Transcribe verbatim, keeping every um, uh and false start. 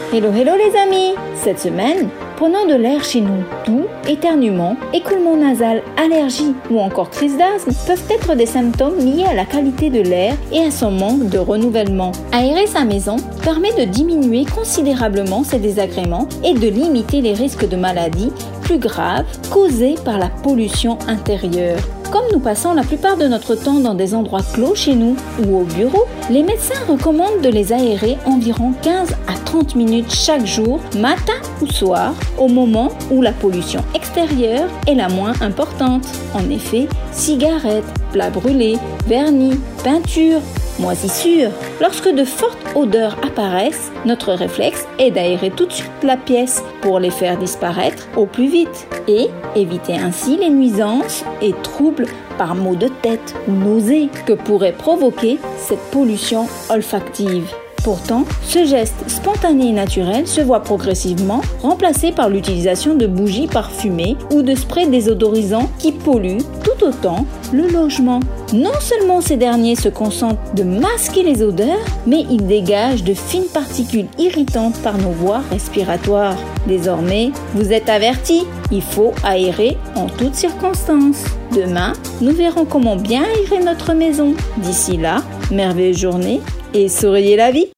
Hello, hello les amis! Cette semaine, prenons de l'air chez nous. Toux, éternuement, écoulement nasal, allergie ou encore crise d'asthme peuvent être des symptômes liés à la qualité de l'air et à son manque de renouvellement. Aérer sa maison permet de diminuer considérablement ces désagréments et de limiter les risques de maladies plus graves causés par la pollution intérieure. Comme nous passons la plupart de notre temps dans des endroits clos chez nous ou au bureau, les médecins recommandent de les aérer environ quinze à trente minutes chaque jour, matin ou soir, au moment où la pollution extérieure est la moins importante. En effet, cigarettes, plats brûlés, vernis, peinture, moisissures. Lorsque de fortes odeurs apparaissent, notre réflexe est d'aérer tout de suite la pièce pour les faire disparaître au plus vite et éviter ainsi les nuisances et troubles par maux de tête ou nausées que pourrait provoquer cette pollution olfactive. Pourtant, ce geste spontané et naturel se voit progressivement remplacé par l'utilisation de bougies parfumées ou de sprays désodorisants qui polluent tout autant le logement. Non seulement ces derniers se concentrent de masquer les odeurs, mais ils dégagent de fines particules irritantes par nos voies respiratoires. Désormais, vous êtes avertis, il faut aérer en toutes circonstances. Demain, nous verrons comment bien aérer notre maison. D'ici là, merveilleuse journée et souriez la vie!